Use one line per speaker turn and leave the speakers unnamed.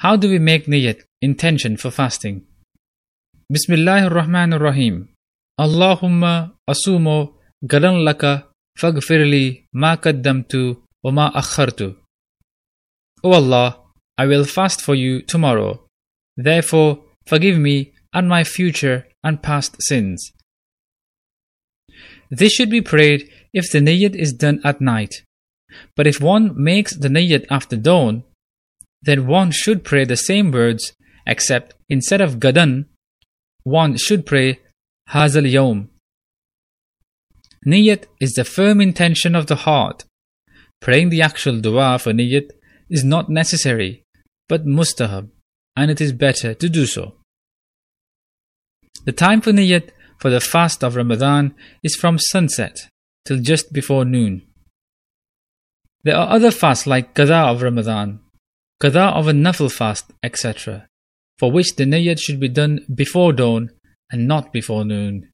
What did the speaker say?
How do we make niyat, intention for fasting? Bismillahir Rahmanir Rahim. Allahumma asumu gadan laka faghfirli ma qaddamtu wa ma akhartu. O Allah, I will fast for you tomorrow. Therefore, forgive me and my future and past sins. This should be prayed if the niyyat is done at night. But if one makes the niyyat after dawn, then one should pray the same words, except instead of gadan, one should pray hazal yawm. Niyyat is the firm intention of the heart. Praying the actual dua for niyyat is not necessary, but mustahab, and it is better to do so. The time for niyyat for the fast of Ramadan is from sunset till just before noon. There are other fasts like qada of Ramadan, qada of a nafil fast, etc., for which the niyyat should be done before dawn and not before noon.